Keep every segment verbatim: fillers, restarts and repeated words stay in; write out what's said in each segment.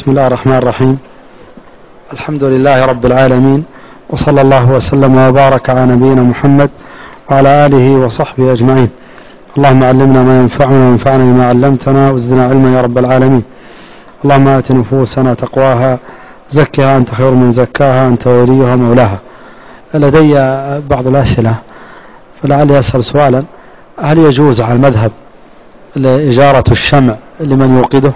بسم الله الرحمن الرحيم. الحمد لله رب العالمين، وصلى الله وسلم وبارك على نبينا محمد وعلى آله وصحبه أجمعين. اللهم علمنا ما ينفعنا وانفعنا بما علمتنا وزدنا علما يا رب العالمين. اللهم آت نفوسنا تقواها زكها أنت خير من زكاها أنت وليها ومولاها. لدي بعض الأسئلة فلعلي أسأل سؤالا: هل يجوز على المذهب إجارة الشمع لمن يوقده؟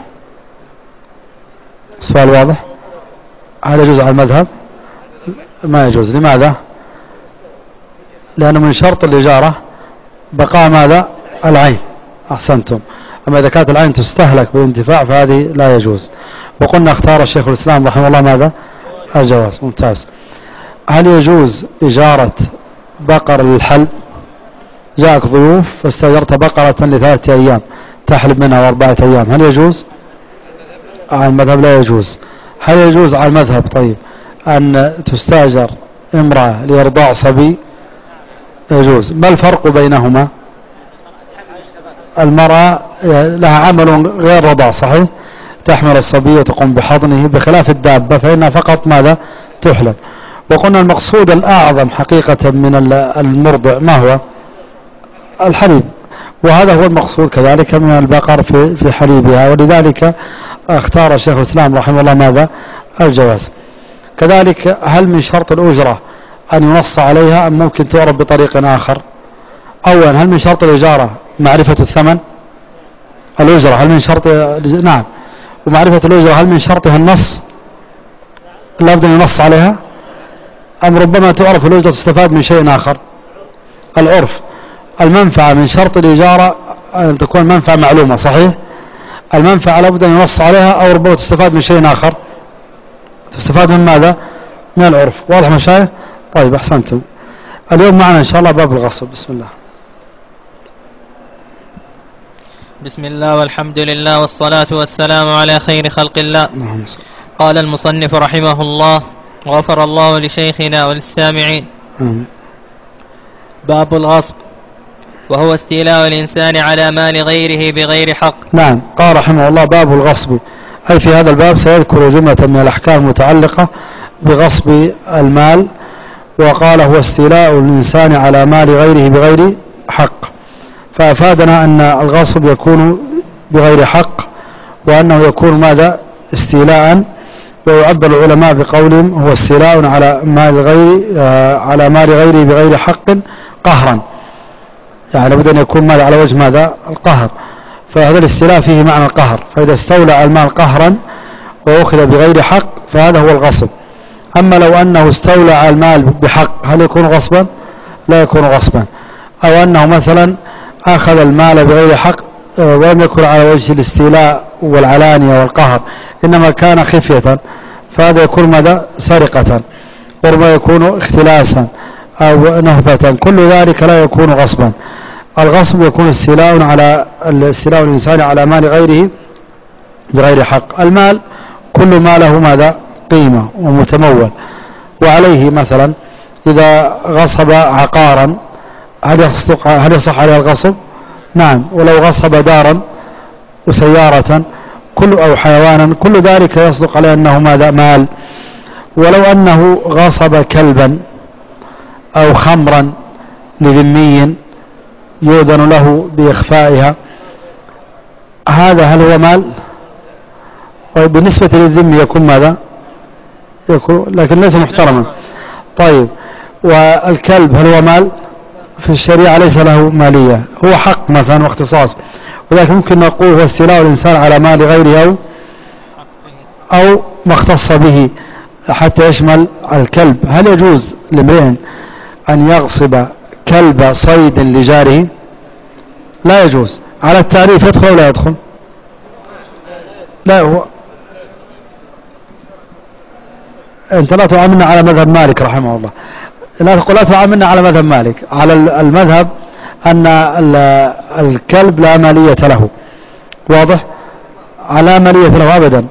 سؤال واضح. هل يجوز على المذهب؟ ما يجوز. لماذا؟ لأنه من شرط الإجارة بقاء ماذا؟ العين. أحسنتم. أما إذا كانت العين تستهلك بالانتفاع فهذه لا يجوز. وقلنا اختار الشيخ الإسلام رحمه الله ماذا؟ الجواز. ممتاز. هل يجوز إجارة بقر للحلب؟ جاءك ضيوف فاستأجرت بقرة لثلاثة أيام تحلب منها أربعة أيام، هل يجوز؟ على المذهب لا يجوز. هل يجوز على المذهب طيب أن تستأجر امرأة لإرضاع صبي؟ يجوز. ما الفرق بينهما؟ المرأة لها عمل غير رضاع صحيح، تحمل الصبي وتقوم بحضنه، بخلاف الدابة فإنها فقط ماذا؟ تحلب. وقلنا المقصود الأعظم حقيقة من المرضع ما هو؟ الحليب، وهذا هو المقصود كذلك من البقر في في حليبها، ولذلك اختار الشيخ الإسلام رحمه الله ماذا؟ الجواز. كذلك هل من شرط الأجرة أن ينص عليها أم ممكن تعرف بطريق آخر؟ أولا هل من شرط الإجارة معرفة الثمن؟ الأجرة هل من شرط؟ نعم. ومعرفة الأجرة هل من شرطها النص؟ لابد أن ينص عليها؟ أم ربما تعرف الأجرة تستفاد من شيء آخر؟ العرف. المنفعة من شرط الإجارة أن تكون منفعة معلومة صحيح؟ المنفعة لابد أن ينص عليها أو ربما تستفاد من شيء آخر؟ تستفاد من ماذا؟ من العرف. واضح مشايخ؟ طيب أحسنتم. اليوم معنا إن شاء الله باب الغصب. بسم الله. بسم الله والحمد لله والصلاة والسلام على خير خلق الله. قال المصنف رحمه الله: غفر الله لشيخنا وللسامعين. باب الغصب، وهو استيلاء الإنسان على مال غيره بغير حق. نعم. قال رحمه الله: باب الغصب، أي في هذا الباب سيذكر جملة من الأحكام المتعلقة بغصب المال. وقال: هو استيلاء الإنسان على مال غيره بغير حق، فأفادنا أن الغصب يكون بغير حق، وأنه يكون ماذا؟ استيلاء. ويعبر العلماء بقولهم: هو استيلاء على مال غير على مال غيره بغير حق قهرا، يعني لابد أن يكون ماذا؟ على وجه ماذا؟ القهر. فهذا الاستيلاء فيه معنى القهر، فإذا استولى المال قهرا وأخذ بغير حق فهذا هو الغصب. أما لو أنه استولى على المال بحق هل يكون غصبا؟ لا يكون غصبا. أو أنه مثلا أخذ المال بغير حق ولم يكن على وجه الاستيلاء والعلانية والقهر، إنما كان خفية، فهذا يكون ماذا؟ سرقة، وربما يكون اختلاسا أو نهبة، كل ذلك لا يكون غصبا. الغصب يكون استيلاء على استيلاء الإنسان على مال غيره بغير حق. المال كل ما له ماذا؟ قيمة ومتمول، وعليه مثلا إذا غصب عقارا هل يصح هل يصح عليه الغصب؟ نعم. ولو غصب دارا وسيارة كل أو حيوانا كل ذلك يصدق عليه أنه ماذا؟ مال. ولو أنه غصب كلبا أو خمرا لذمي يؤذن له بإخفائها، هذا هل هو مال؟ بالنسبة للذمي يكون ماذا؟ يكون لكن ليس محترما. طيب، والكلب هل هو مال؟ في الشريعة ليس له مالية، هو حق مثلا واختصاص، ولكن ممكن نقول هو استيلاء الإنسان على مال غيره أو أو ما اختص به حتى يشمل الكلب. هل يجوز لامرئ أن يغصب كلب صيد لجاره؟ لا يجوز. على التعريف يدخل أو لا يدخل؟ لا. هو أنت لا تعاملنا على مذهب مالك رحمه الله، لا تقول لا تعاملنا على مذهب مالك. على المذهب أن الكلب لا مالية له، واضح؟ لا مالية له أبدا،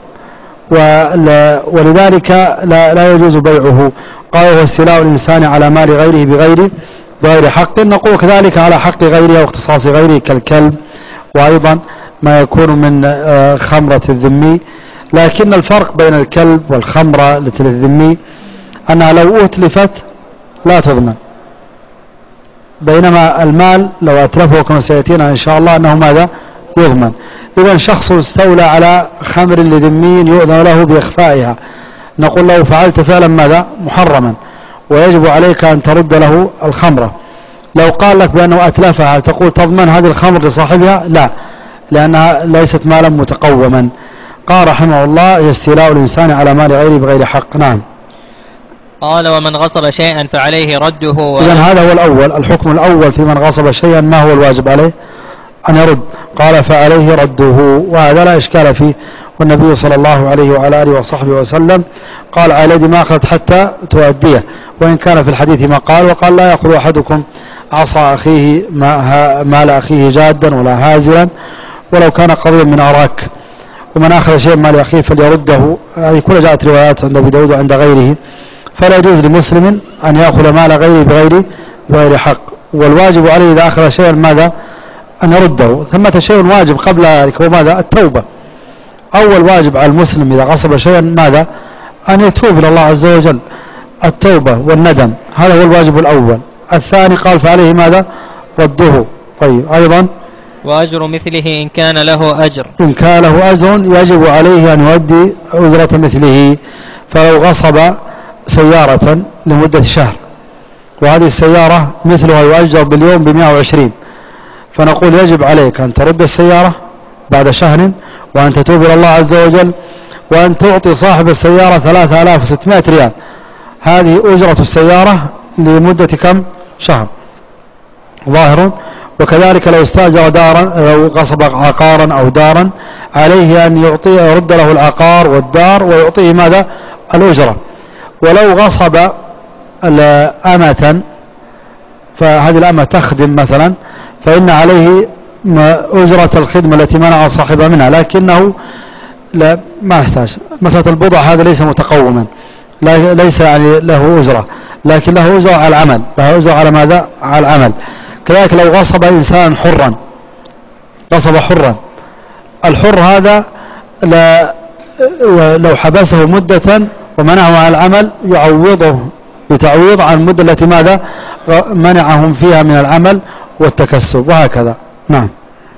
ولذلك لا, لا يجوز بيعه. قال: هو استيلاء الإنسان على مال غيره بغير بغير حق. نقول كذلك على حق غيره واختصاص غيره كالكلب، وأيضا ما يكون من خمرة الذمي لكن الفرق بين الكلب والخمرة التي للذمي أنها لو أتلفت لا تضمن، بينما المال لو أتلفه كما سيأتينا إن شاء الله أنه ماذا يضمن. إذا شخص استولى على خمر لذمي يؤذن له بإخفائها، نقول له فعلت فعلا ماذا محرما ويجب عليك أن ترد له الخمرة. لو قال لك بأنه أتلفها تقول تضمن هذه الخمر لصاحبها؟ لا، لأنها ليست مالا متقوما. قال رحمه الله هي استيلاء الإنسان على مال غيره بغير حق. نعم. قال ومن غصب شيئا فعليه رده. إذن هذا هو الأول، الحكم الأول في من غصب شيئا ما هو الواجب عليه؟ أن يرد. قال فعليه رده، وهذا لا إشكال فيه، والنبي صلى الله عليه وعلى آله وصحبه وسلم قال على يد ما أخذت حتى تؤديه، وإن كان في الحديث ما قال، وقال لا يأخذ أحدكم عصا أخيه مال أخيه جادا ولا هازلا ولو كان قضيا من أراك، ومن أخذ شيئا مال أخيه فليرده. هذه كلها جاءت روايات عند أبي داود وعند غيره. فلا يجوز لمسلم أن يأخذ مال غيره بغير بغير حق، والواجب عليه إذا أخذ شيئا ماذا أن يرده. ثمة شيء واجب قبل ذلك هو ماذا؟ التوبة. أول واجب على المسلم إذا غصب شيئا ماذا؟ أن يتوب إلى الله عز وجل، التوبة والندم، هذا هو الواجب الأول. الثاني قال فعليه ماذا؟ رده. طيب أيضا وأجر مثله إن كان له أجر، إن كان له أجر يجب عليه أن يؤدي أجرة مثله. فلو غصب سيارة لمدة شهر وهذه السيارة مثلها يؤجر باليوم بمئة وعشرين، فنقول يجب عليك أن ترد السيارة بعد شهر وأن تتوب إلى الله عز وجل وأن تعطي صاحب السيارة ثلاثة آلاف وستمائة ريال، هذه أجرة السيارة لمدة كم؟ شهر ظاهر. وكذلك لو استأجر دارا، لو غصب عقارا أو دارا عليه أن يعطي يرد له العقار والدار ويعطيه ماذا؟ الأجرة. ولو غصب أمة فهذه الأمة تخدم مثلا فإن عليه أجرة الخدمة التي منع صاحبها منها، لكنه لا ما يحتاج. مثلا البضع هذا ليس متقوما، ليس يعني له أجرة، لكن له أجرة على العمل، له أجرة على ماذا؟ على العمل. كذلك لو غصب إنسان حرا، غصب حرا، الحر هذا لا لو حبسه مدة ومنعه عن العمل يعوضه بتعويض عن المدة التي ماذا؟ منعهم فيها من العمل والتكسب، وهكذا. نعم.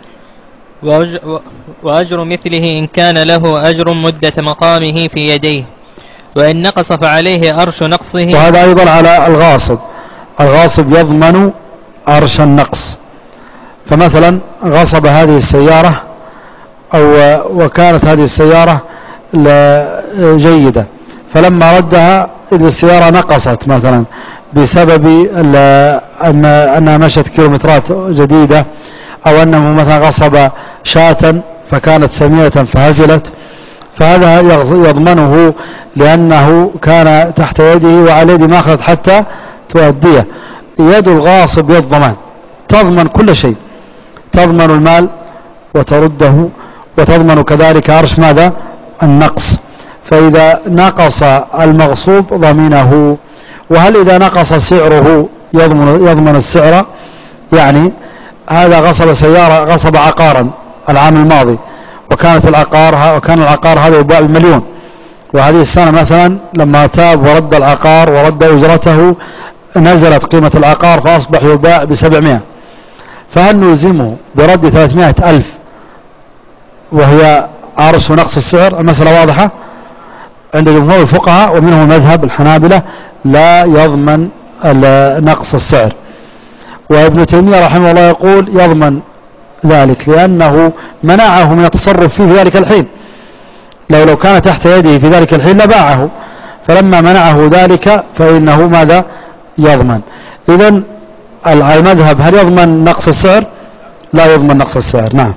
وأجر مثله إن كان له أجر مدة مقامه في يديه، وإن نقص فعليه أرش نقصه. وهذا أيضا على الغاصب، الغاصب يضمن أرش النقص. فمثلا غصب هذه السيارة أو وكانت هذه السيارة جيدة، فلما ردها إذا السيارة نقصت مثلا بسبب أنها مشت كيلومترات جديدة، أو أنه مثلا غصب شاة فكانت سمينة فهزلت، فهذا يضمنه لأنه كان تحت يده وعلى يد ما أخذت حتى تؤديه. يد الغاصب يد ضمان، تضمن كل شيء، تضمن المال وترده، وتضمن كذلك عرش ماذا؟ النقص. فإذا نقص المغصوب ضمنه. وهل إذا نقص سعره يضمن, يضمن السعر؟ يعني هذا غصب سيارة، غصب عقارا العام الماضي، وكانت العقار وكان العقار هذا يباع بمليون، وهذه السنة مثلا لما تاب ورد العقار ورد أجرته نزلت قيمة العقار فأصبح يباع بسبعمائة، فهل نلزمه برد ثلاثمائة ألف وهي عرش نقص السعر؟ المسألة واضحة عند جمهور الفقهاء ومنهم مذهب الحنابلة لا يضمن نقص السعر. وابن تيمية رحمه الله يقول يضمن ذلك لأنه منعه من التصرف فيه في ذلك الحين، لو لو كان تحت يده في ذلك الحين لباعه، فلما منعه ذلك فإنه ماذا؟ يضمن. إذن المذهب هل يضمن نقص السعر؟ لا يضمن نقص السعر. نعم.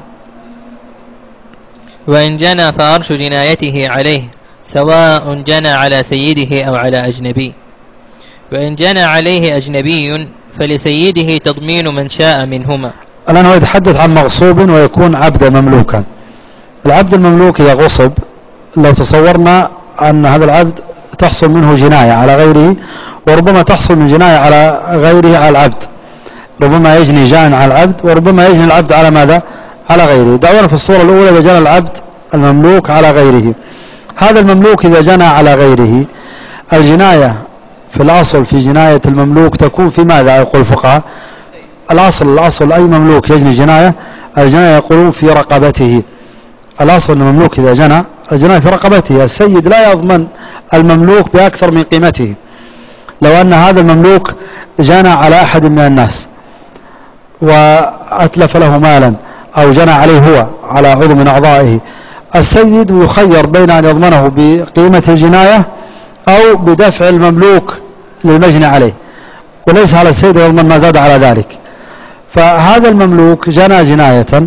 وإن جنى فأرش جنايته عليه سواء جنى على سيده أو على أجنبي. وإن جنى عليه أجنبي فلسيده تضمين من شاء منهما. الآن هو يتحدث عن مغصوب ويكون عبدا مملوكا. العبد المملوك إذا غصب، لو تصورنا أن هذا العبد تحصل منه جناية على غيره، وربما تحصل من جناية على غيره على العبد، ربما يجني جان على العبد وربما يجني العبد على ماذا؟ على غيره. دعونا في الصورة الأولى إذا جنى العبد المملوك على غيره، هذا المملوك إذا جنى على غيره، الجناية في الأصل في جناية المملوك تكون في ماذا يقول الفقهاء؟ الأصل الأصل أي مملوك يجني جناية، الجناية يقولون في رقبته. الأصل أن المملوك إذا جنى الجناية في رقبته. السيد لا يضمن المملوك بأكثر من قيمته. لو أن هذا المملوك جنى على أحد من الناس وأتلف له مالا أو جنى عليه هو على عضو من أعضائه، السيد يخير بين أن يضمنه بقيمة الجناية أو بدفع المملوك للمجني عليه، وليس على السيد يضمن ما زاد على ذلك. فهذا المملوك جنى جناية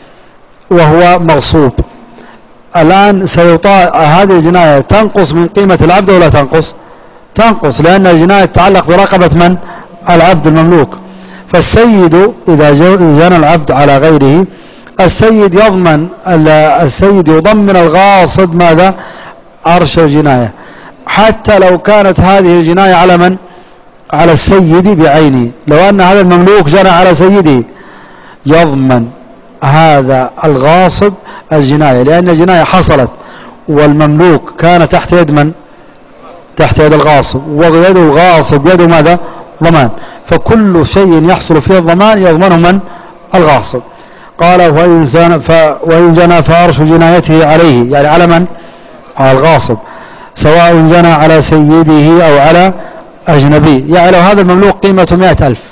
وهو مغصوب، الآن سيطاع هذه الجناية تنقص من قيمة العبد ولا تنقص؟ تنقص، لأن الجناية تتعلق برقبة من؟ العبد المملوك. فالسيد إذا جنى العبد على غيره، السيد يضمن السيد يضمن الغاصب ماذا؟ عرش الجناية، حتى لو كانت هذه الجناية على من؟ على السيد بعينه. لو أن هذا المملوك جنى على سيده يضمن هذا الغاصب الجناية، لأن الجناية حصلت والمملوك كان تحت يد من؟ تحت يد الغاصب، ويد الغاصب يد ماذا؟ ضمان. فكل شيء يحصل فيه الضمان يضمنه من؟ الغاصب. قال وإن جنى فعرش جنايته عليه، يعني على من؟ على الغاصب، سواء جنى على سيده أو على أجنبي. يعني لو هذا المملوك قيمته مئة ألف،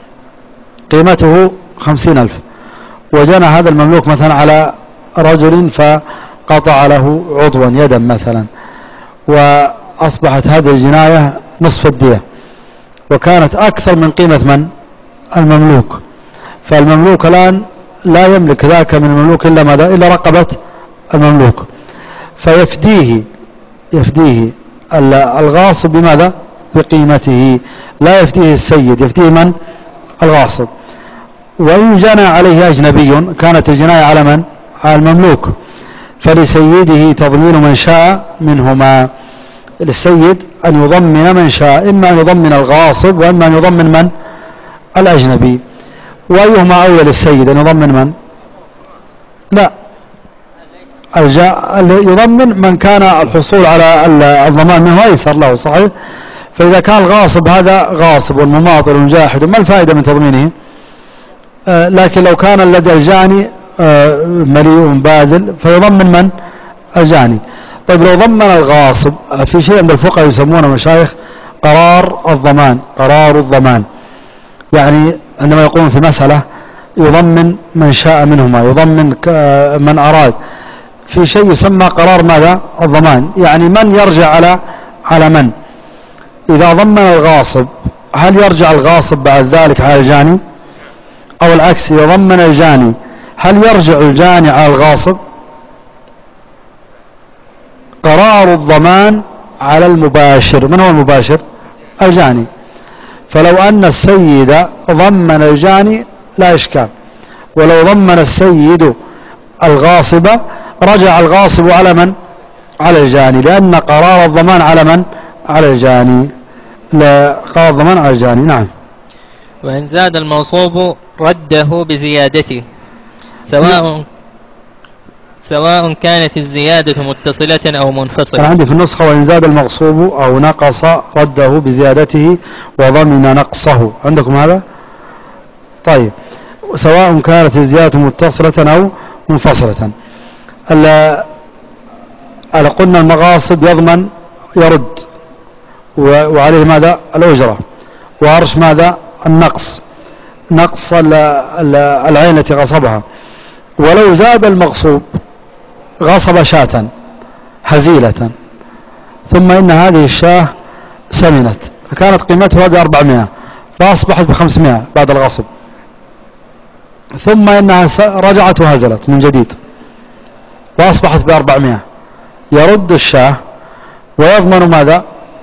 قيمته خمسين ألف، وجنى هذا المملوك مثلا على رجل فقطع له عضوا يدا مثلا، وأصبحت هذه الجناية نصف الدية، وكانت أكثر من قيمة من؟ المملوك. فالمملوك الآن لا يملك ذاك من المملوك إلا ماذا؟ إلا رقبة المملوك، فيفديه يفديه الغاصب بماذا؟ بقيمته، لا يفديه السيد، يفديه من؟ الغاصب. وإن جنى عليه أجنبي كانت الجناية على من؟ على المملوك، فلسيده تضمين من شاء منهما. للسيد أن يضمن من شاء، إما أن يضمن الغاصب وإما أن يضمن من؟ الأجنبي. وأيهما أولى للسيد، أن يضمن من؟ لا، يضمن من كان الحصول على الضمان منه أيسر له، صحيح؟ فإذا كان الغاصب هذا غاصب والمماطل والجاحد ما الفائدة من تضمينه؟ آه لكن لو كان الذي الجاني آه مليء باذل فيضمن من؟ الجاني. طيب لو ضمن الغاصب، في شيء عند الفقهاء يسمونه مشايخ قرار الضمان، قرار الضمان، يعني عندما يقوم في مسألة يضمن من شاء منهما، يضمن من أراد، في شيء يسمى قرار ماذا؟ الضمان، يعني من يرجع على على من؟ إذا ضمن الغاصب هل يرجع الغاصب بعد ذلك على الجاني؟ أو العكس، إذا ضمن الجاني هل يرجع الجاني على الغاصب؟ قرار الضمان على المباشر. من هو المباشر؟ الجاني. فلو أن السيد ضمن الجاني لا إشكال، ولو ضمن السيد الغاصب رجع الغاصب على من؟ على الجاني، لأن قرار الضمان على من؟ على الجاني. لا، قرار الضمان على الجاني. نعم. وإن زاد المغصوب رده بزيادته، سواء سواء كانت الزيادة متصلة أو منفصلة. عندي في النسخة وإن زاد المغصوب أو نقص رده بزيادته وضمن نقصه. عندكم هذا؟ طيب، سواء كانت الزيادة متصلة أو منفصلة. ألا قلنا المغاصب يضمن يرد، وعليه ماذا؟ الأجرة، وعرش ماذا؟ النقص، نقص العين التي غصبها. ولو زاد المغصوب غصب شاة هزيلة، ثم إن هذه الشاة سمنت فكانت قيمتها بأربعمائة فأصبحت بخمسمائة بعد الغصب، ثم إنها رجعت وهزلت من جديد وأصبحت بأربعمائة، يرد الشاة ويضمن ماذا؟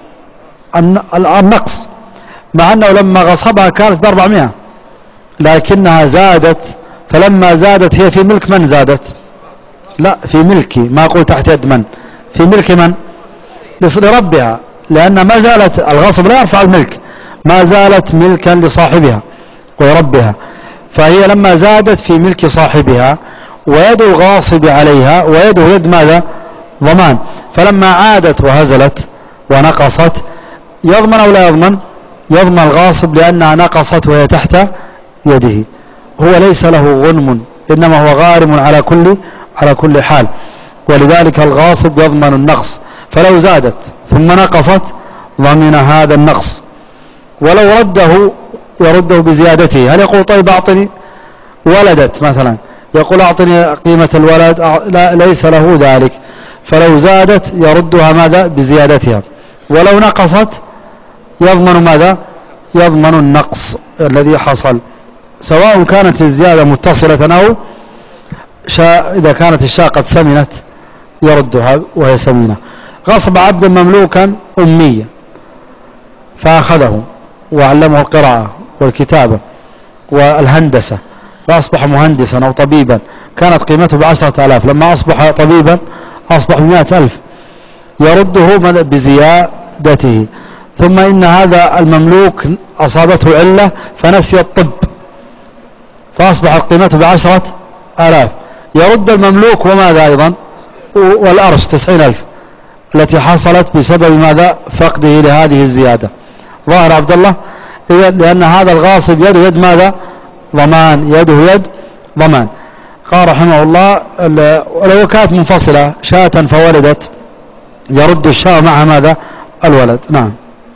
النقص، مع أنه لما غصبها كانت بأربعمائة لكنها زادت، فلما زادت هي في ملك من زادت؟ لا، في ملكي، ما أقول تحت يد من، في ملك من؟ لربها، لأن ما زالت الغصب لا يرفع الملك، ما زالت ملكا لصاحبها وربها، فهي لما زادت في ملك صاحبها ويد الغاصب عليها ويده يد ماذا؟ ضمان. فلما عادت وهزلت ونقصت يضمن أو لا يضمن؟ يضمن الغاصب لأنها نقصت وهي تحت يده، هو ليس له غنم إنما هو غارم على كل على كل حال، ولذلك الغاصب يضمن النقص. فلو زادت ثم نقصت ضمن هذا النقص، ولو رده يرده بزيادته. هل يقول طيب أعطني ولدت مثلا، يقول أعطني قيمة الولد؟ لا، ليس له ذلك. فلو زادت يردها ماذا؟ بزيادتها. ولو نقصت يضمن ماذا؟ يضمن النقص الذي حصل، سواء كانت الزيادة متصلة أو شاء. إذا كانت الشاة قد سمنت يردها وهي سمينة. غصب عبد مملوكا أميا فأخذه وعلمه القراءة والكتابة والهندسة فأصبح مهندسا أو طبيبا، كانت قيمته بعشرة آلاف، لما أصبح طبيبا أصبح بمائة ألف، يرده بزيادته. ثم إن هذا المملوك أصابته علة فنسي الطب فأصبحت قيمته بعشرة آلاف، يرد المملوك وماذا أيضا؟ والأرش تسعين ألف التي حصلت بسبب ماذا؟ فقده لهذه الزيادة. ظاهر عبد الله؟ لأن هذا الغاصب يده يد ماذا؟ ضمان، يده يد ضمان. قال رحمه الله لو كانت منفصلة شاة فولدت يرد الشاة معها ماذا؟ الولد. نعم.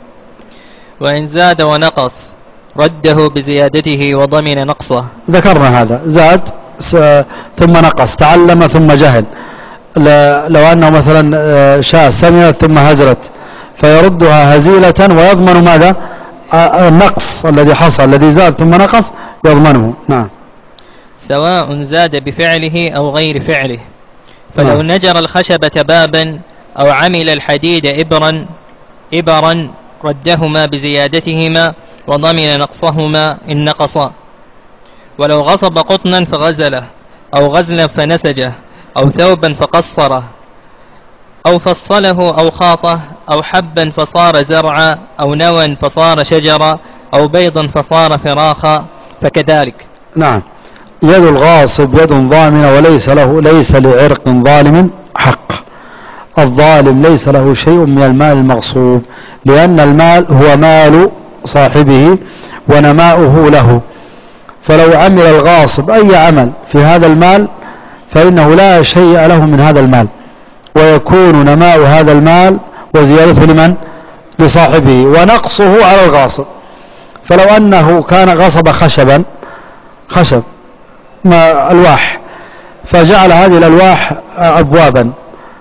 وإن زاد ونقص رده بزيادته وضمن نقصه. ذكرنا هذا، زاد ثم نقص، تعلم ثم جهل. لو أنه مثلا شاة سمنت ثم هزلت فيردها هزيلة ويضمن ماذا؟ النقص الذي حصل، الذي زاد ثم نقص يضمنه. نعم. سواء زاد بفعله أو غير فعله، فلو نعم. نجر الخشبة بابا أو عمل الحديد إبرا إبرا ردهما بزيادتهما وضمن نقصهما إن نقصا. ولو غصب قطنا فغزله أو غزلا فنسجه أو ثوبا فقصره أو فصله أو خاطه أو حبا فصار زرعا أو نوى فصار شجرا أو بيضا فصار فراخا فكذلك. نعم. يد الغاصب يد ضامنة وليس له ليس لعرق ظالم حق. الظالم ليس له شيء من المال المغصوب، لأن المال هو مال صاحبه ونماؤه له. فلو عمل الغاصب أي عمل في هذا المال فإنه لا شيء له من هذا المال، ويكون نماء هذا المال وزيادته لمن؟ لصاحبه، ونقصه على الغاصب. فلو أنه كان غصب خشبا خشب ما ألواح فجعل هذه الألواح أبوابا،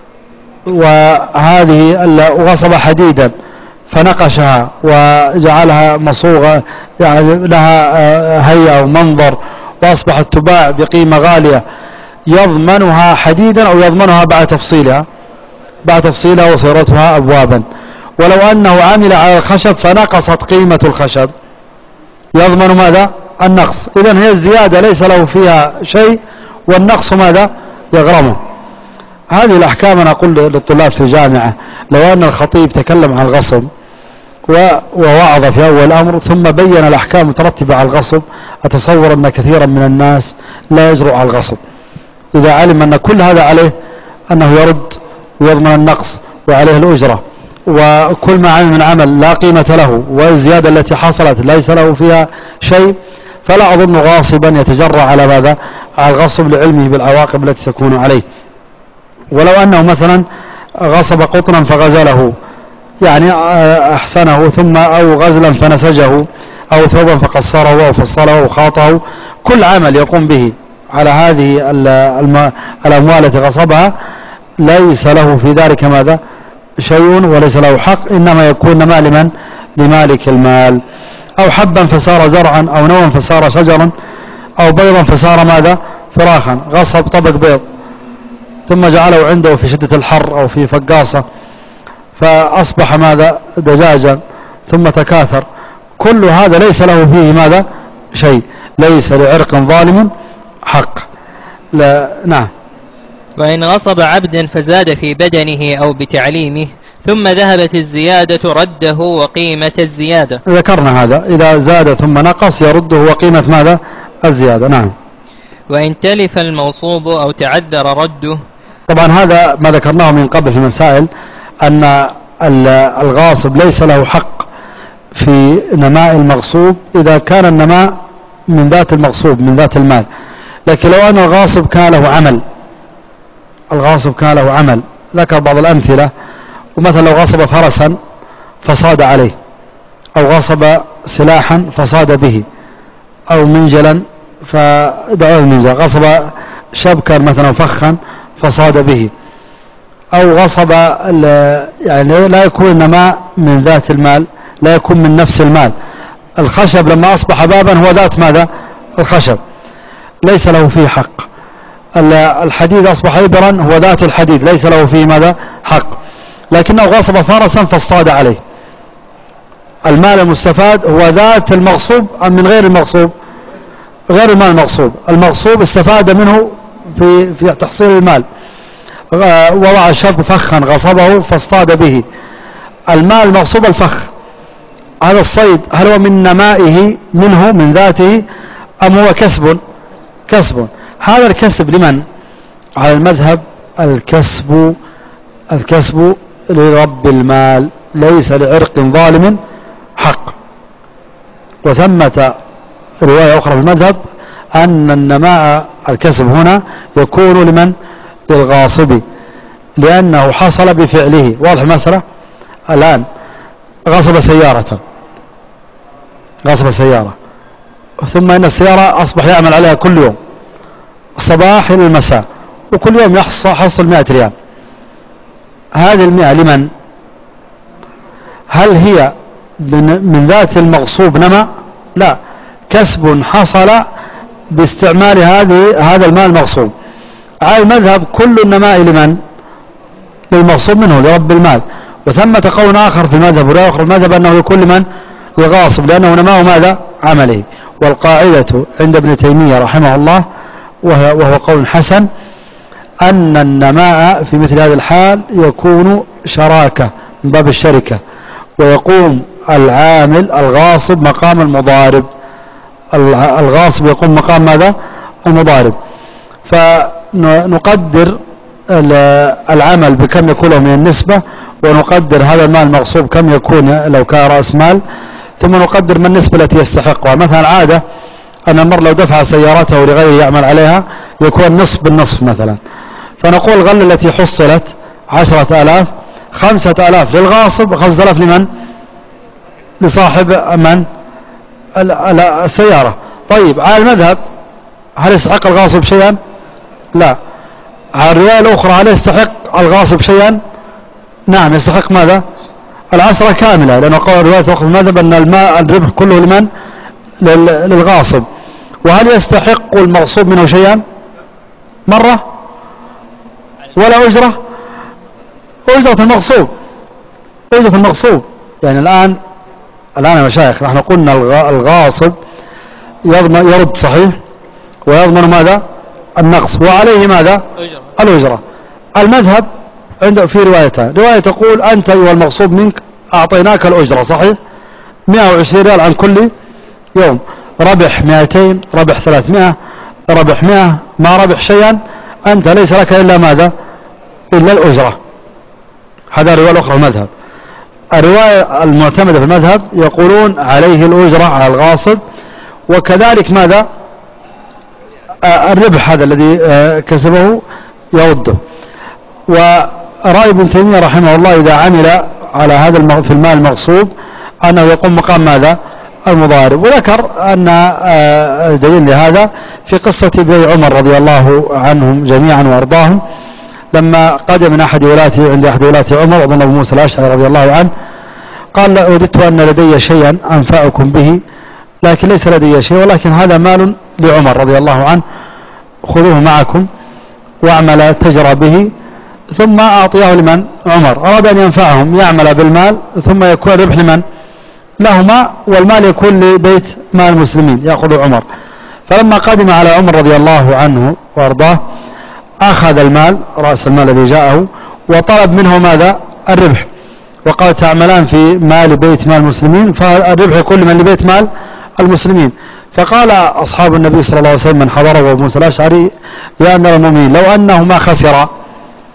وهذه غصب حديدا فنقشها وجعلها مصوغة يعني لها هيئة ومنظر وأصبحت تباع بقيمة غالية، يضمنها حديدا أو يضمنها بعد تفصيلها بعد تفصيلها وصيرتها أبوابا. ولو أنه عمل على الخشب فنقصت قيمة الخشب يضمن ماذا؟ النقص. إذن هي الزيادة ليس له فيها شيء والنقص ماذا؟ يغرمه. هذه الأحكام أنا أقول للطلاب في الجامعة لو أن الخطيب تكلم عن الغصب ووعظ في أول الأمر ثم بين الأحكام المترتبة على الغصب، أتصور أن كثيرا من الناس لا يجرؤ على الغصب إذا علم أن كل هذا عليه أنه يرد ويضمن النقص وعليه الأجرة، وكل ما عمل من عمل لا قيمة له والزيادة التي حصلت ليس له فيها شيء، فلا أظن غاصبا يتجرأ على ماذا؟ على الغصب لعلمه بالعواقب التي تكون عليه. ولو أنه مثلا غصب قطنا فغزله يعني أحسنه ثم أو غزلا فنسجه أو ثوبا فقصره أو فصله أو خاطه، كل عمل يقوم به على هذه الأموال التي غصبها ليس له في ذلك ماذا؟ شيء وليس له حق، إنما يكون مال من؟ لمالك المال. أو حبا فصار زرعا أو نوى فصار شجرا أو بيضا فصار ماذا؟ فراخا. غصب طبق بيض ثم جعله عنده في شدة الحر أو في فقاصة فأصبح ماذا؟ دجاجا ثم تكاثر، كل هذا ليس له فيه ماذا؟ شيء، ليس لعرق ظالم حق. لا. نعم. وإن غصب عبدا فزاد في بدنه أو بتعليمه ثم ذهبت الزيادة رده وقيمة الزيادة. ذكرنا هذا، إذا زاد ثم نقص يرده وقيمة ماذا؟ الزيادة. نعم. وإن تلف الموصوب أو تعذر رده طبعا هذا ما ذكرناه من قبل في المسائل، أن الغاصب ليس له حق في نماء المغصوب إذا كان النماء من ذات المغصوب من ذات المال. لكن لو أن الغاصب كان له عمل الغاصب كان له عمل ذكر بعض الأمثلة، ومثلا لو غصب فرسا فصاد عليه، أو غصب سلاحا فصاد به، أو منجلا فدعوه المنزل، غصب شبكا مثلا فخا فصاد به، أو غصب يعني لا يكون النماء من ذات المال، لا يكون من نفس المال. الخشب لما أصبح بابا هو ذات ماذا؟ الخشب، ليس له فيه حق. الحديد أصبح إبرا هو ذات الحديد، ليس له فيه ماذا؟ حق. لكنه غصب فرسا فاصطاد عليه. المال المستفاد هو ذات المغصوب أم من غير المغصوب؟ غير المال المغصوب. المغصوب استفاد منه في في تحصيل المال، وضع الشاب فخا غصبه فاصطاد به. المال المغصوب الفخ، هذا الصيد هل هو من نمائه منه من ذاته أم هو كسب؟ كسب. هذا الكسب لمن؟ على المذهب الكسب الكسب لرب المال، ليس لعرق ظالم حق. وثمة رواية أخرى في المذهب أن النماء الكسب هنا يكون لمن؟ للغاصب، لأنه حصل بفعله. واضح المسألة؟ الآن غصب سيارة غصب سيارة ثم إن السيارة أصبح يعمل عليها كل يوم الصباح إلى المساء، وكل يوم يحصل مئة ريال. هذه المئة لمن؟ هل هي من ذات المغصوب نمى؟ لا، كسب حصل باستعمال هذه هذا المال المغصوب. على المذهب كل النماء لمن؟ للمغصوب منه، لرب المال. وثمة قول آخر في المذهب ورواية أخرى في المذهب أنه يكون لمن؟ للغاصب، لأنه نماء ماذا؟ عمله. والقاعدة عند ابن تيمية رحمه الله وهو قول حسن أن النماء في مثل هذا الحال يكون شراكة من باب الشركة، ويقوم العامل الغاصب مقام المضارب. الغاصب يقوم مقام ماذا؟ المضارب. فنقدر العمل بكم يكون من النسبة، ونقدر هذا المال المغصوب كم يكون لو كان رأس مال، ثم نقدر ما النسبة التي يستحقها. مثلا عادة أن المرء لو دفع سيارته لغيره يعمل عليها يكون نصف بالنصف مثلا، فنقول الغلة التي حصلت عشرة آلاف، خمسة آلاف للغاصب وخمسة آلاف لمن؟ لصاحب من؟ السيارة. طيب على المذهب هل يستحق الغاصب شيئا؟ لا. على الرواية الأخرى هل يستحق الغاصب شيئا؟ نعم يستحق ماذا؟ العشرة كاملة، لأنه قول الرواية الأخرى المذهب أن الماء الربح كله لمن؟ للغاصب. وهل يستحق المغصوب منه شيئا؟ مرة ولا أجرة؟ أجرة المغصوب أجرة المغصوب. يعني الآن الآن يا مشايخ نحن قلنا الغاصب يرد صحيح ويضمن ماذا؟ النقص، وعليه ماذا؟ الأجرة. المذهب عنده في روايتان، رواية تقول أنت أيها المغصوب منك أعطيناك الأجرة صحيح مئة وعشرين ريال عن كل يوم، ربح مئتين، ربح ثلاثمائة، ربح مئة، ما ربح شيئا أنت ليس لك إلا ماذا؟ إلا الأجرة. هذا الرواية الأخرى المذهب. الرواية المعتمدة في المذهب يقولون عليه الأجرة على الغاصب، وكذلك ماذا؟ الربح هذا الذي كسبه يرده. ورأي ابن تيمية رحمه الله إذا عمل على هذا في المال المغصوب أنه يقوم مقام ماذا؟ المضارب. وذكر أن دليل لهذا في قصة بيع عمر رضي الله عنهم جميعا وأرضاهم، لما قدم من أحد ولاته عند أحد ولاته عمر أظن أبو موسى الأشعري رضي الله عنه، قال وددت أن لدي شيئا أنفعكم به لكن ليس لدي شيء، ولكن هذا مال لعمر رضي الله عنه خذوه معكم واعمل تجرى به ثم أعطيه لمن؟ عمر. أراد أن ينفعهم يعمل بالمال ثم يكون ربح لمن؟ لهما، والمال يكون لبيت مال المسلمين يأخذ عمر. فلما قدم على عمر رضي الله عنه وارضاه أخذ المال رأس المال الذي جاءه وطلب منه ماذا؟ الربح، وقال تعملان في مال بيت مال المسلمين فالربح يكون لمن؟ لبيت مال المسلمين. فقال أصحاب النبي صلى الله عليه وسلم من حضره وابو موسى الأشعري يا أمير المؤمنين لو أنه ما خسر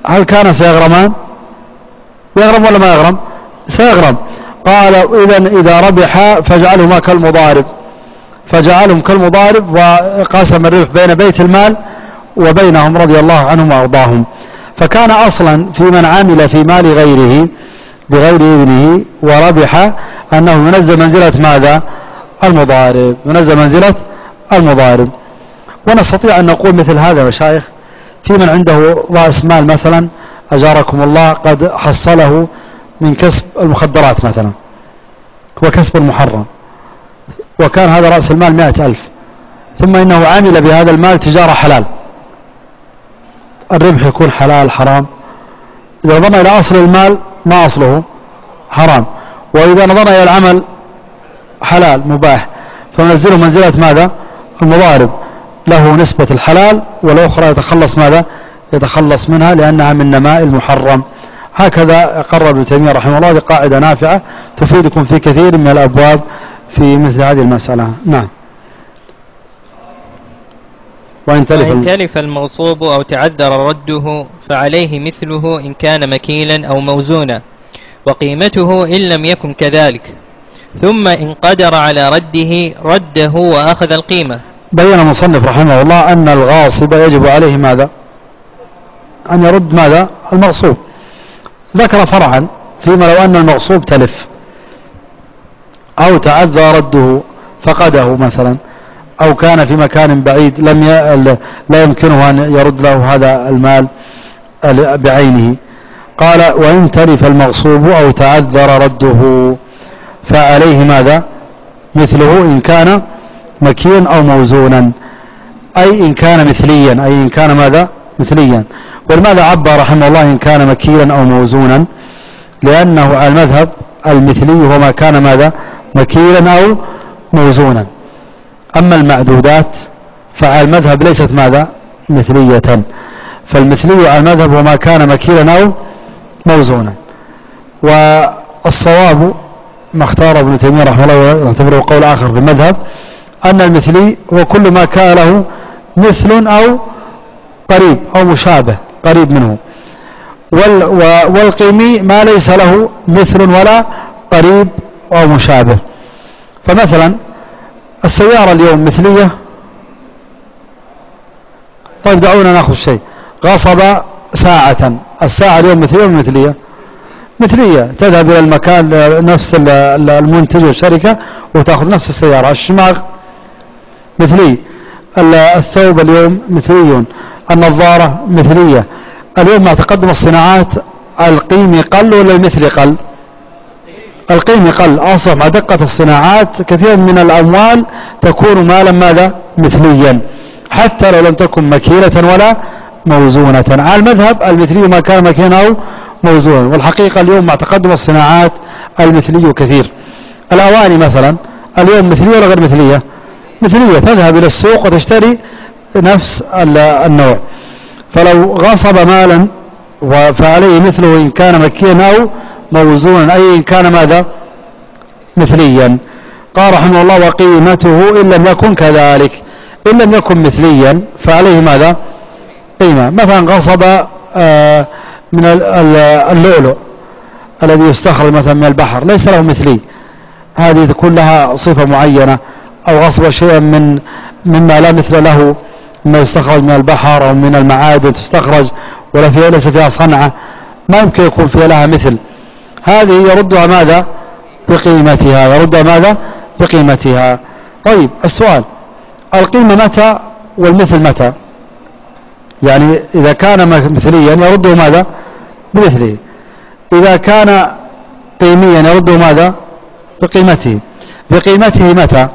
هل كان سيغرمان؟ يغرم ولا ما يغرم؟ سيغرم. قال إذن إذا ربح فاجعلهما كالمضارب، فجعلهم كالمضارب، وقاسم الربح بين بيت المال وبينهم رضي الله عنهم وأرضاهم. فكان أصلا في من عمل في مال غيره بغير إذنه وربح أنه ينزل منزلة ماذا؟ المضارب، ينزل منزلة المضارب. ونستطيع أن نقول مثل هذا مشايخ في من عنده رأس مال مثلا أجاركم الله قد حصله من كسب المخدرات مثلا وكسب المحرم، وكان هذا رأس المال مائة ألف، ثم إنه عمل بهذا المال تجارة حلال، الربح يكون حلال حرام؟ إذا نظرنا إلى أصل المال ما أصله حرام، وإذا نظرنا إلى العمل حلال مباح، فننزله منزلة ماذا؟ المضارب، له نسبة الحلال والأخرى يتخلص ماذا؟ يتخلص منها لأنها من نماء المحرم. هكذا قرر ابن تيمية رحمه الله، هذه قاعدة نافعة تفيدكم في كثير من الأبواب في مثل هذه المسألة. نعم. وإن تلف, وإن تلف المغصوب أو تعذر رده فعليه مثله إن كان مكيلا أو موزونا، وقيمته إن لم يكن كذلك، ثم إن قدر على رده رده وأخذ القيمة. بين المصنف رحمه الله أن الغاصب يجب عليه ماذا؟ أن يرد ماذا؟ المغصوب. ذكر فرعا فيما لو أن المغصوب تلف أو تعذر رده فقده مثلا، أو كان في مكان بعيد لم ي... لا يمكنه أن يرد له هذا المال بعينه. قال وإن تلف المغصوب أو تعذر رده فعليه ماذا؟ مثله إن كان مكيا أو موزونا، أي إن كان مثليا، أي إن كان ماذا؟ مثليا. ولماذا عبر رحمه الله إن كان مكيلا أو موزونا؟ لأنه على المذهب المثلي هو ما كان ماذا؟ مكيلا أو موزونا. أما المعدودات فعلى المذهب ليست ماذا؟ مثلية، فالمثلي على المذهب هو ما كان مكيلا أو موزونا. والصواب ما اختار ابن تيمية رحمه الله ويعتبره قول آخر في المذهب أن المثلي هو كل ما كان له مثل أو قريب أو مشابه قريب منه، والقيمي ما ليس له مثل ولا قريب أو مشابه. فمثلا السيارة اليوم مثلية، طيب دعونا نأخذ شيء، غصب ساعة، الساعة اليوم مثلية ولا مثلية؟ مثلية، تذهب إلى المكان نفس المنتج والشركة وتأخذ نفس السيارة. الشماغ مثلي، الثوب اليوم مثلي، النظارة مثلية. اليوم مع تقدم الصناعات القيمة قل ولا المثل قل؟ القيمة قل، أصبح مع دقة الصناعات كثير من الأموال تكون مالا ماذا؟ مثليا، حتى لو لم تكن مكيلة ولا موزونة. على المذهب المثلي ما كان مكيلا أو موزونا، والحقيقة اليوم مع تقدم الصناعات المثلي كثير. الأواني مثلا اليوم مثلية ولا غير مثلية؟ مثلية، تذهب إلى السوق وتشتري نفس النوع. فلو غصب مالا فعليه مثله إن كان مكيا أو موزونا، أي إن كان ماذا؟ مثليا. قال رحمه الله وقيمته إن لم يكن كذلك، إن لم يكن مثليا فعليه ماذا؟ قيمة. مثلا غصب آه من اللؤلؤ الذي يستخرج مثلا من البحر ليس له مثلي، هذه تكون لها صفة معينة، أو غصب شيئا من مما لا مثل له مما يستخرج من البحر أو من المعادن تستخرج ولا فيها ليس فيها صنعة، ما يمكن يكون فيها لها مثل، هذه يردها ماذا؟ بقيمتها، يردها ماذا؟ بقيمتها. طيب السؤال، القيمة متى والمثل متى؟ يعني إذا كان مثليا يرده ماذا؟ بمثله، إذا كان قيميا يرده ماذا؟ بقيمته. بقيمته متى؟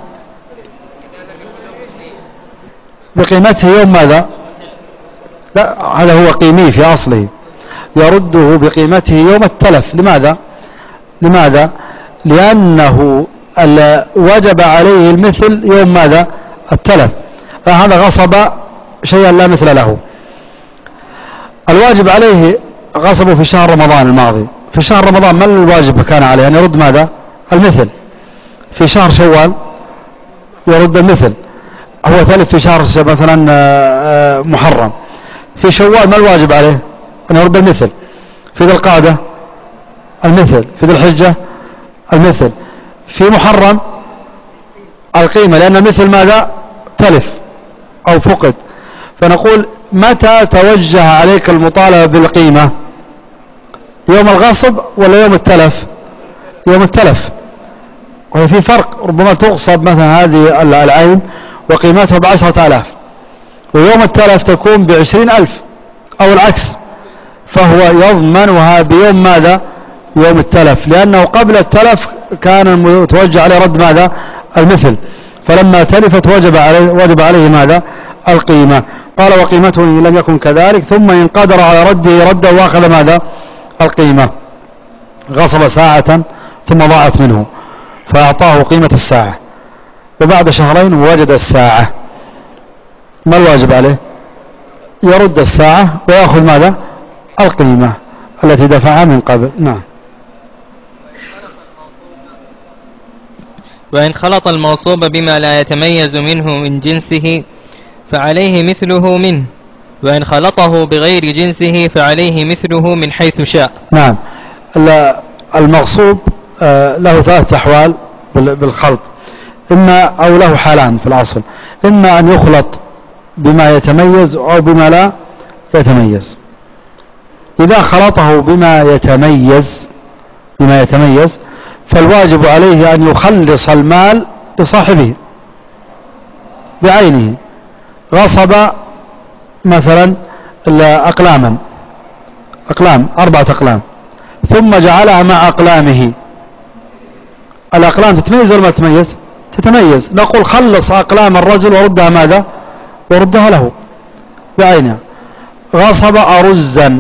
بقيمته يوم ماذا؟ لا، هذا هو قيمي في أصله، يرده بقيمته يوم التلف. لماذا؟ لماذا؟ لأنه وجب عليه المثل يوم ماذا؟ التلف، فهذا غصب شيئا لا مثل له. الواجب عليه غصبه في شهر رمضان الماضي، في شهر رمضان ما الواجب كان عليه؟ أن يرد ماذا؟ المثل. في شهر شوال يرد المثل، هو تلف في شهر مثلا محرم، في شوال ما الواجب عليه؟ أن يرد المثل. في ذي القعدة المثل، في ذي الحجة المثل، في محرم القيمة، لأن المثل ماذا؟ تلف أو فقد. فنقول متى توجه عليك المطالبة بالقيمة؟ يوم الغصب ولا يوم التلف؟ يوم التلف. وفي فرق، ربما تغصب مثلا هذه العين وقيمتها بعشرة آلاف، ويوم التلف تكون بعشرين ألف أو العكس، فهو يضمنها بيوم ماذا؟ يوم التلف، لأنه قبل التلف كان متوجه عليه رد ماذا؟ المثل، فلما تلفت وجب عليه, وجب عليه ماذا؟ القيمة. قال وقيمته إن لم يكن كذلك، ثم إن قدر على رده رده وأخذ ماذا؟ القيمة. غصب ساعة ثم ضاعت منه فأعطاه قيمة الساعة، وبعد شهرين وجد الساعة، ما الواجب عليه؟ يرد الساعة ويأخذ ماذا؟ القيمة التي دفعها من قبل. نعم. وإن خلط المغصوب بما لا يتميز منه من جنسه فعليه مثله منه، وإن خلطه بغير جنسه فعليه مثله من حيث شاء. نعم. المغصوب له ثلاثة أحوال بالخلط، إما أو له حالان في الأصل، إما أن يخلط بما يتميز أو بما لا يتميز. إذا خلطه بما يتميز بما يتميز فالواجب عليه أن يخلص المال لصاحبه بعينه. غصب مثلا أقلاما أقلام أربعة أقلام ثم جعلها مع أقلامه. الأقلام تتميز ولا ما تتميز؟ تتميز. نقول خلص أقلام الرجل وردها ماذا؟ وردها له بعينها. غصب أرزا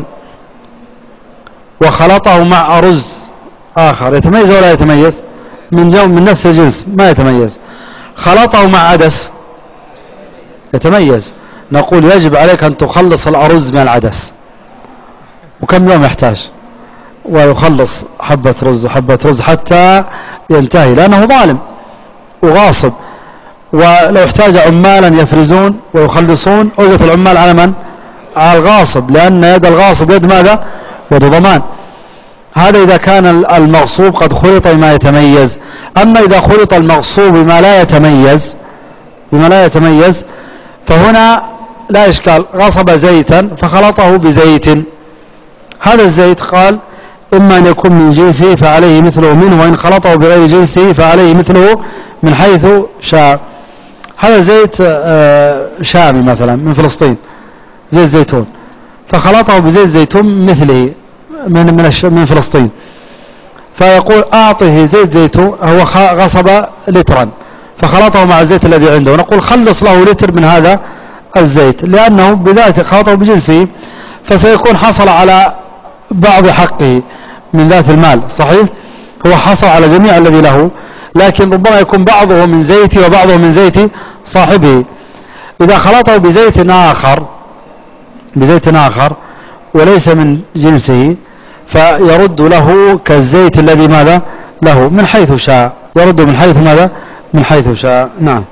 وخلطه مع أرز آخر، يتميز ولا يتميز؟ من جو من نفس الجنس ما يتميز. خلطه مع عدس يتميز. نقول يجب عليك أن تخلص الأرز من العدس، وكم يوم يحتاج؟ ويخلص حبة رز حبة رز حتى ينتهي، لأنه ظالم وغاصب. ولو احتاج عمالا يفرزون ويخلصون أجرة العمال على من؟ على الغاصب، لأن يد الغاصب يد ماذا؟ يد ضمان. هذا إذا كان المغصوب قد خلط بما يتميز. أما إذا خلط المغصوب بما لا يتميز بما لا يتميز فهنا لا إشكال. غصب زيتا فخلطه بزيت، هذا الزيت قال إما أن يكون من جنسه فعليه مثله منه، وإن خلطه بغير جنسه فعليه مثله من حيث شاء. هذا زيت شامي مثلا من فلسطين، زيت زيتون، فخلطه بزيت زيتون مثله من من من فلسطين، فيقول أعطه زيت زيتون. هو غصب لترا فخلطه مع الزيت الذي عنده، نقول خلص له لتر من هذا الزيت، لأنه بذاته خلطه بجنسه، فسيكون حصل على بعض حقه من ذات المال. صحيح هو حصل على جميع الذي له، لكن ربما يكون بعضه من زيته وبعضه من زيت صاحبه. إذا خلطه بزيت آخر بزيت آخر وليس من جنسه فيرد له كالزيت الذي ماذا له من حيث شاء، يرد من حيث ماذا؟ من حيث شاء. نعم.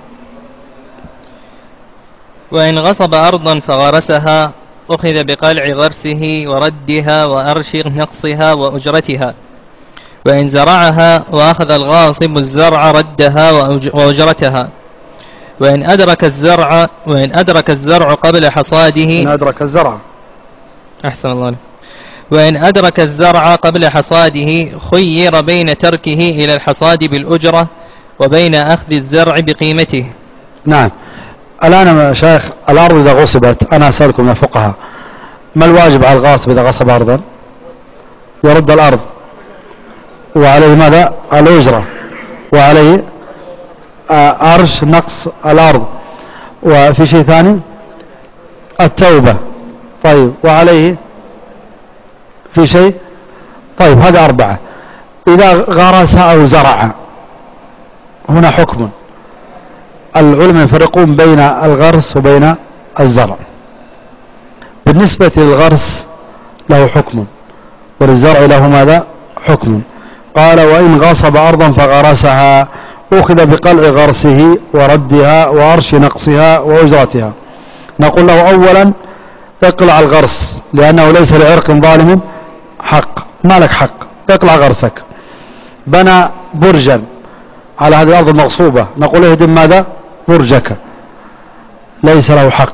وإن غصب أرضا فغرسها أخذ بقلع غرسه وردها وأرش نقصها وأجرتها. وإن زرعها وأخذ الغاصب الزرع ردها وأجرتها. وإن أدرك الزرع وإن أدرك الزرع قبل حصاده إن أدرك الزرع أحسن الله. وإن أدرك الزرع قبل حصاده خير بين تركه إلى الحصاد بالأجرة وبين أخذ الزرع بقيمته. نعم. الآن يا شيخ الأرض إذا غصبت، أنا أسألكم يا فقهاء، ما الواجب على الغاصب إذا غصب أرضا؟ يرد الأرض وعليه ماذا؟ الأجرة، وعليه أرش نقص الأرض، وفي شيء ثاني التوبة. طيب وعليه في شيء؟ طيب هذا أربعة. إذا غرس أو زرع هنا حكم. العلماء يفرقون بين الغرس وبين الزرع. بالنسبة للغرس له حكم وللزرع له ماذا؟ حكم. قال وإن غصب أرضا فغرسها أخذ بقلع غرسه وردها وأرش نقصها وأجرتها. نقول له أولا اقلع الغرس لأنه ليس لعرق ظالم حق، ما لك حق، اقلع غرسك. بنى برجا على هذه الأرض المغصوبة، نقول اهدم ماذا؟ برجك، ليس له حق.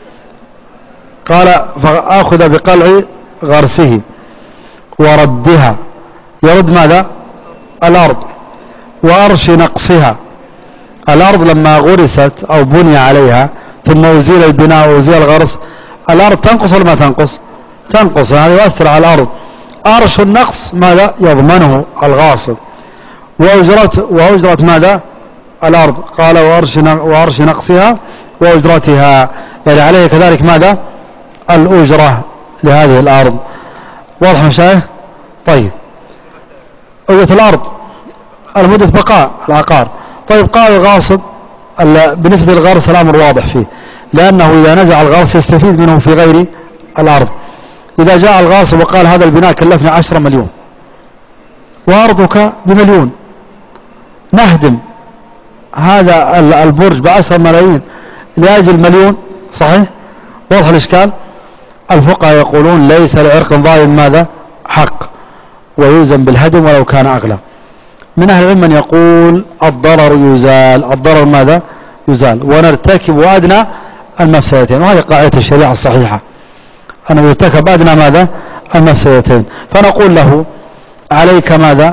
قال فأخذ بقلع غرسه وردها، يرد ماذا؟ الأرض. وأرش نقصها، الأرض لما غرست أو بني عليها ثم أزيل البناء وأزيل الغرس، الأرض تنقص ولا ما تنقص؟ تنقص، هذا يؤثر على الأرض. أرش النقص ماذا؟ يضمنه الغاصب. وأجرت وأجرت ماذا؟ الأرض. قال وأرش وأرش نقصها وأجرتها، يعني عليه كذلك ماذا؟ الأجرة لهذه الأرض. واضح مشايخ؟ طيب، أجرة الأرض المدة بقاء العقار. طيب قال الغاصب بالنسبة للغرس الأمر واضح فيه، لأنه إذا نزع الغرس يستفيد منه في غير الأرض. إذا جاء الغاصب وقال هذا البناء كلفني عشرة مليون وأرضك بمليون، نهدم هذا البرج بعشرة ملايين لأجل مليون، صحيح؟ واضح الإشكال؟ الفقهاء يقولون ليس لعرق ظالم ماذا؟ حق، ويلزم بالهدم ولو كان أغلى. من أهل العلم من يقول الضرر يزال، الضرر ماذا؟ يزال، ونرتكب أدنى المفسدتين، وهذه قاعدة الشريعة الصحيحة، أنه يرتكب أدنى ماذا؟ المفسدتين. فنقول له عليك ماذا؟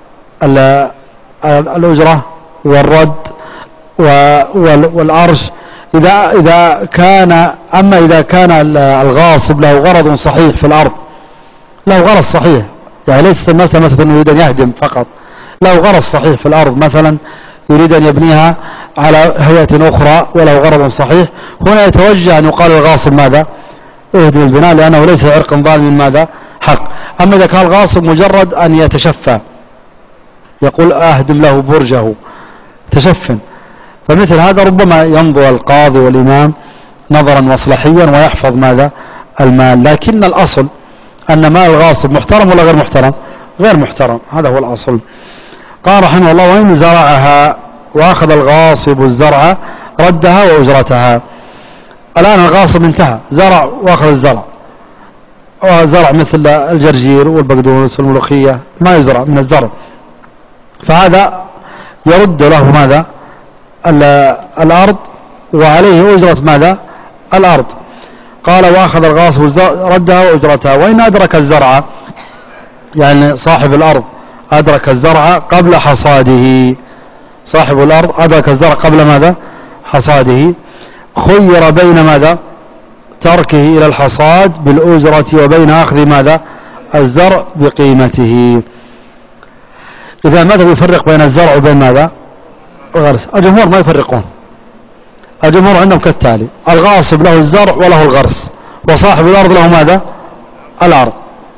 الأجرة والرد والعرش إذا إذا كان. أما إذا كان الغاصب له غرض صحيح في الأرض، له غرض صحيح، يعني ليس مثلا مثلا يريد أن يهدم فقط، له غرض صحيح في الأرض، مثلا يريد أن يبنيها على هيئة أخرى وله غرض صحيح، هنا يتوجه أن يقال الغاصب ماذا؟ اهدم البناء، لأنه ليس عرق ظالم ماذا؟ حق. أما إذا كان الغاصب مجرد أن يتشفى، يقول أهدم له برجه تشفن، فمثل هذا ربما ينظر القاضي والإمام نظرا مصلحيا ويحفظ ماذا؟ المال. لكن الأصل أن مال الغاصب محترم ولا غير محترم؟ غير محترم، هذا هو الأصل. قال رحمه الله وإن زرعها وأخذ الغاصب الزرع ردها وأجرتها. الآن الغاصب انتهى، زرع وأخذ الزرع، وزرع مثل الجرجير والبقدونس والملوخية ما يزرع من الزرع، فهذا يرد له ماذا؟ الأرض، وعليه أجرة ماذا؟ الأرض. قال وأخذ الغاصب ردها وأجرتها. وإن أدرك الزرع، يعني صاحب الأرض أدرك الزرع قبل حصاده، صاحب الأرض أدرك الزرع قبل ماذا؟ حصاده، خير بين ماذا؟ تركه إلى الحصاد بالأجرة وبين أخذ ماذا؟ الزرع بقيمته. إذا ماذا يفرق بين الزرع وبين ماذا؟ الغرس؟ الجمهور ما يفرقون، الجمهور عندهم كالتالي: الغاصب له الزرع وله الغرس، وصاحب الأرض له ماذا؟ الأرض،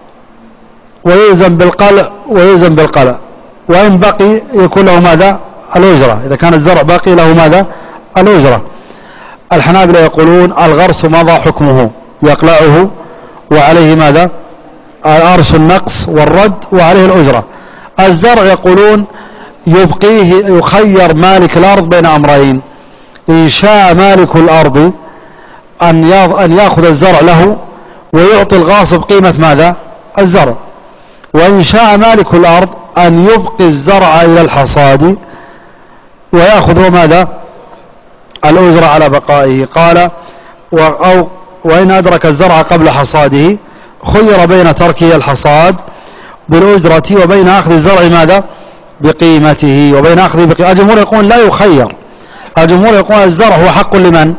ويلزم بالقلع ويلزم بالقلع، وإن بقي يكون له ماذا؟ الأجرة. إذا كان الزرع باقي له ماذا؟ الأجرة. الحنابلة يقولون الغرس مضى حكمه، يقلعه وعليه ماذا؟ أرش النقص والرد وعليه الأجرة. الزرع يقولون يبقيه، يخير مالك الأرض بين أمرين: إن شاء مالك الأرض أن يأخذ الزرع له ويعطي الغاصب قيمة ماذا؟ الزرع، وإن شاء مالك الأرض أن يبقي الزرع إلى الحصاد ويأخذ ماذا؟ الأجرة على بقائه. قال أو وإن أدرك الزرع قبل حصاده خير بين تركه الحصاد بالأجرة وبين أخذ الزرع ماذا؟ بقيمته، وبين أخذ بقيمته. الجمهور يقول لا يخير، الجمهور يقول الزرع هو حق لمن؟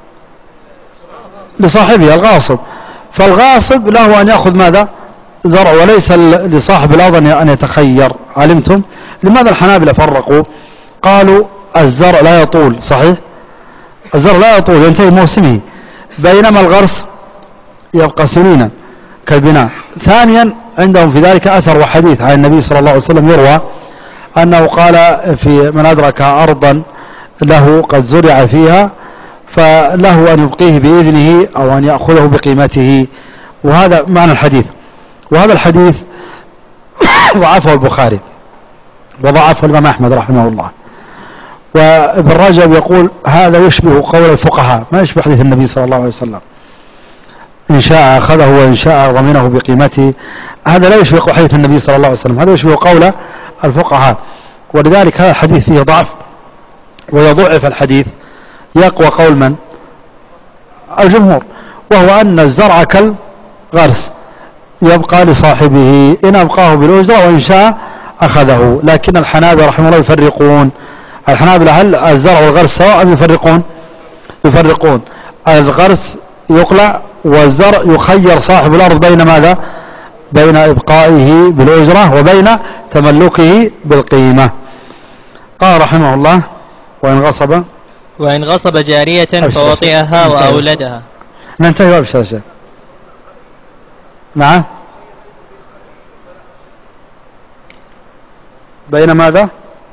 لصاحبه الغاصب، فالغاصب له أن يأخذ ماذا؟ زرع، وليس لصاحب الأرض أن يتخير. علمتم لماذا الحنابلة فرقوا؟ قالوا الزرع لا يطول، صحيح، الزرع لا يطول ينتهي موسمه، بينما الغرس يبقى سنين كالبناء. ثانيا عندهم في ذلك أثر وحديث عن النبي صلى الله عليه وسلم يروى أنه قال في من أدرك أرضا له قد زرع فيها فله أن يبقيه بإذنه أو أن يأخذه بقيمته، وهذا معنى الحديث. وهذا الحديث ضعفه البخاري وضعفه الإمام أحمد رحمه الله، وابن رجب يقول هذا يشبه قول الفقهاء، ما يشبه حديث النبي صلى الله عليه وسلم. إن شاء أخذه وإن شاء ضمنه بقيمته. هذا لا يشبه حديث النبي صلى الله عليه وسلم، هذا يشبه قول الفقهاء، ولذلك هذا الحديث فيه ضعف ويضعف الحديث. يقوى قول من؟ الجمهور، وهو أن الزرع كالغرس يبقى لصاحبه إن أبقاه بالأجرة وإن شاء أخذه. لكن الحنابلة رحمه الله يفرقون. الحنابلة هل الزرع والغرس سواء أم يفرقون؟ يفرقون. الغرس يقلع والزرع يخير صاحب الأرض بين ماذا؟ بين إبقائه بالأجرة وبين تملكه بالقيمة. قال رحمه الله وإن غصب وإن غصب جارية فوطئها وأولدها. ننتهي وابشر شيء. نعم. بين ماذا؟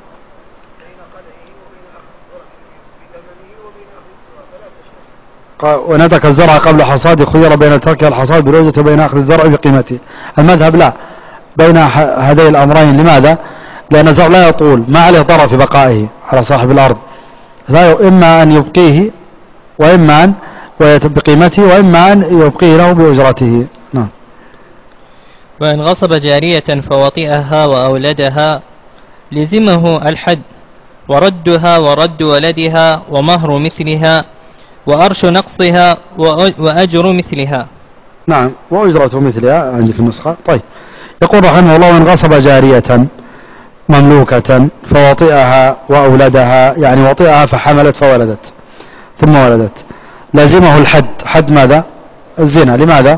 ونتك الزرع قبل حصاد خير بين ترك الحصاد بالأجرة وبين أخذ الزرع بقيمته. المذهب لا، بين هذين الأمرين. لماذا؟ لأن الزرع لا يطول، ما عليه ضرر في بقائه على صاحب الأرض، لا إما أن يبقيه وإما أن بقيمته وإما أن يبقيه له بأجرته. نعم. وإن غصب جارية فوطئها وأولدها لزمه الحد وردها ورد ولدها ومهر مثلها وأرش نقصها وأجر مثلها. نعم، وأجرة مثلها عندي في النسخة. طيب، يقول رحمه الله وإن غصب جارية مملوكة فوطئها وأولدها، يعني وطئها فحملت فولدت ثم ولدت، لازمه الحد. حد ماذا؟ الزنا. لماذا؟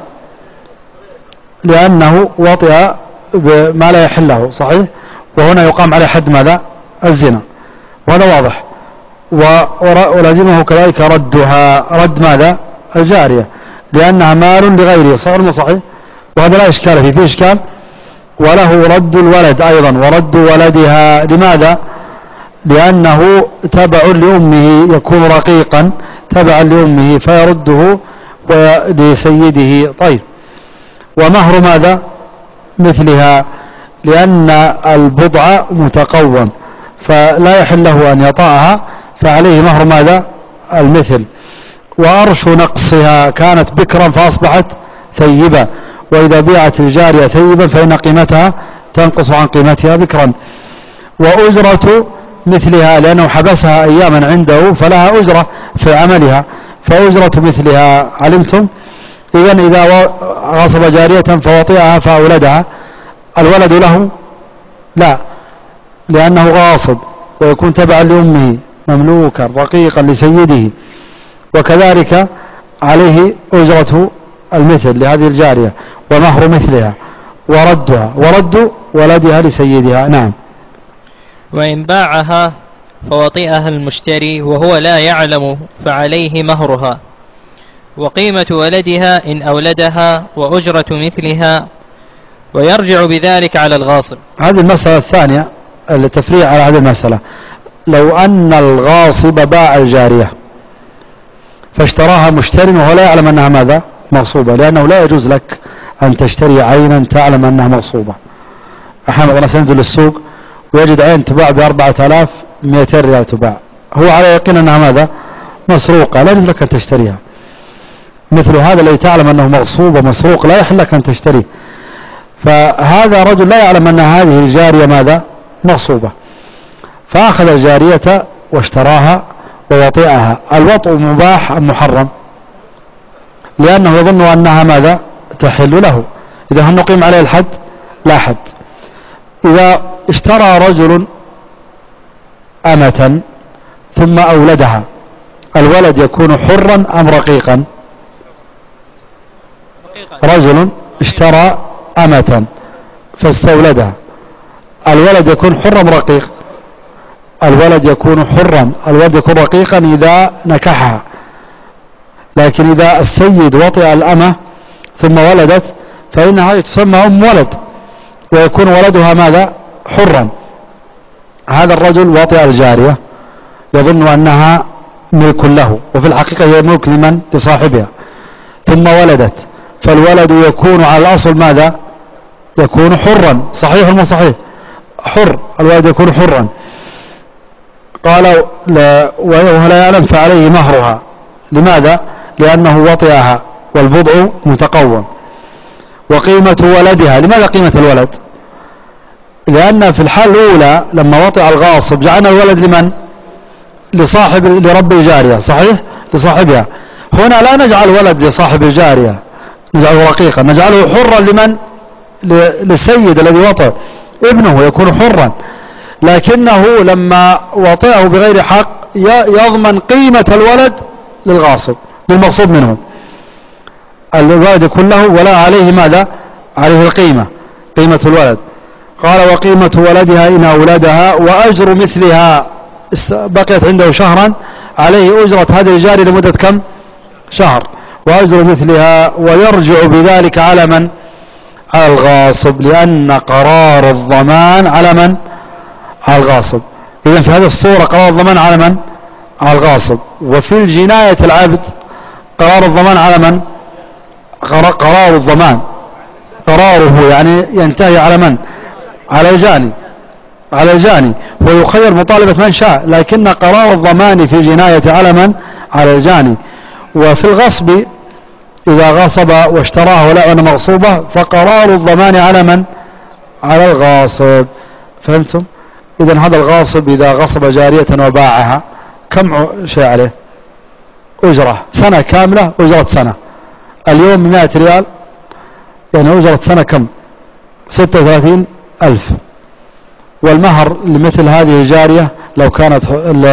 لأنه وطئ بما لا يحل له، صحيح؟ وهنا يقام عليه حد ماذا؟ الزنا، وهذا واضح. ولازمه كذلك ردها. رد ماذا؟ الجارية، لأنها مال لغيره، صحيح ولا صحيح؟ وهذا لا إشكال فيه، فيه إشكال. وله رد الولد أيضا ورد ولدها. لماذا؟ لأنه تبع لأمه، يكون رقيقا تبعا لأمه فيرده لسيده. طيب، ومهر ماذا؟ مثلها، لأن البضع متقوم فلا يحل له أن يطأها، فعليه مهر ماذا؟ المثل. وأرش نقصها، كانت بكرا فأصبحت ثيبة، وإذا بيعت الجارية ثيبا فإن قيمتها تنقص عن قيمتها بكرا. وأجرة مثلها، لأنه حبسها أياما عنده فلها أجرة في عملها، فأجرة مثلها. علمتم؟ إذن إذا غصب جارية فوطئها فأولدها، الولد له؟ لا، لأنه غاصب ويكون تبعا لأمه مملوكا رقيقا لسيده، وكذلك عليه أجرة المثل لهذه الجارية ومهر مثلها وردها ورد ولدها لسيدها. نعم. وإن باعها فوطئها المشتري وهو لا يعلم فعليه مهرها وقيمة ولدها إن أولدها وأجرة مثلها، ويرجع بذلك على الغاصب. هذه المسألة الثانية التفريع على هذه المسألة. لو أن الغاصب باع الجارية فاشتراها مشتري وهو لا يعلم أنها ماذا؟ مغصوبة، لأنه لا يجوز لك أن تشتري عينا تعلم أنها مغصوبة. أحيانا الناس ينزل السوق ويجد عين تباع بأربعة آلاف مئتين ريال تباع، هو على يقين أنها ماذا؟ مسروقة، لا يجوز لك أن تشتريها. مثل هذا الذي تعلم أنه مغصوب ومسروق لا يحل لك أن تشتريه. فهذا رجل لا يعلم أن هذه الجارية ماذا؟ مغصوبة، فأخذ الجارية واشتراها ووطئها. الوطء مباح أم محرم؟ لأنه يظن أنها ماذا؟ تحل له. إذا هل نقيم عليه الحد؟ لا حد. إذا اشترى رجل أمة ثم أولدها، الولد يكون حرا أم رقيقا؟ رجل اشترى أمة فاستولدها، الولد يكون حرا أم رقيق؟ الولد يكون حرا، الولد يكون رقيقا إذا نكحها. لكن إذا السيد وطئ الأمة ثم ولدت فإنها تسمى أم ولد ويكون ولدها ماذا؟ حرا. هذا الرجل وطئ الجارية يظن أنها ملك له، وفي الحقيقة هي ملك لمن؟ لصاحبها، ثم ولدت، فالولد يكون على الأصل ماذا؟ يكون حرا. صحيح ولا صحيح؟ حر، الولد يكون حرا. قال لا وهو لا يعلم فعليه مهرها. لماذا؟ لأنه وطئها والبضع متقوم. وقيمة ولدها، لماذا قيمة الولد؟ لأن في الحال الأولى لما وطئ الغاصب جعلنا الولد لمن؟ لصاحب لرب الجارية، صحيح؟ لصاحبها. هنا لا نجعل ولد لصاحب الجارية، نجعله رقيقا، نجعله حرا لمن؟ للسيد الذي وطئ، ابنه يكون حرا، لكنه لما وطئه بغير حق يضمن قيمة الولد للغاصب للمغصوب منه. الولد يكون له ولا عليه ماذا؟ عليه القيمة، قيمة الولد. قال وقيمة ولدها إن أولادها وأجر مثلها، بقيت عنده شهرا عليه أجرة هذه الجارية لمدة كم؟ شهر، وأجر مثلها، ويرجع بذلك على من؟ على الغاصب، لأن قرار الضمان على من؟ على الغاصب. إذن في هذه الصورة قرار الضمان على من؟ على الغاصب. وفي الجناية العبد قرار الضمان على من؟ قرار الضمان قراره يعني ينتهي على من؟ على الجاني، على الجاني، ويخير مطالبة من شاء، لكن قرار الضمان في الجناية على من؟ على الجاني. وفي الغصب إذا غصب واشتراه ولا أنا مغصوبة فقرار الضمان على من؟ على الغاصب. فهمتم؟ إذن هذا الغاصب إذا غصب جارية وباعها كم شيء عليه؟ أجرة سنة كاملة، أجرة سنة اليوم مئة ريال، يعني أجرة سنة كم؟ ستة وثلاثين ألف. والمهر لمثل هذه الجارية لو كانت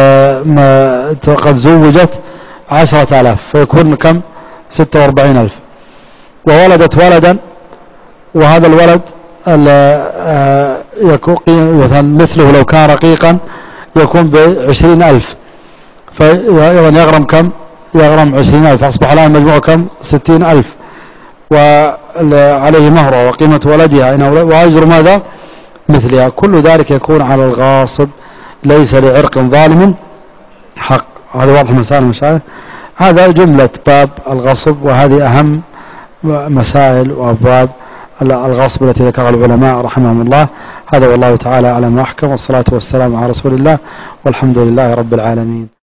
قد زوجت عشرة آلاف فيكون كم؟ ستة وأربعين ألف. وولدت ولدا، وهذا الولد يكون مثله لو كان رقيقا يكون بعشرين ألف، فأيضا يغرم كم؟ يغرم عشرين ألف، أصبح الآن مجموع كم؟ ستين ألف، وعليه مهره وقيمة ولدها وأجر ماذا؟ مثلها. كل ذلك يكون على الغاصب، ليس لعرق ظالم حق. هذا واضح مسائل المشايخ. هذا جملة باب الغصب، وهذه أهم مسائل وأبواب الغصب التي ذكرها العلماء رحمهم الله. هذا والله تعالى أعلم وأحكم، والصلاة والسلام على رسول الله، والحمد لله رب العالمين.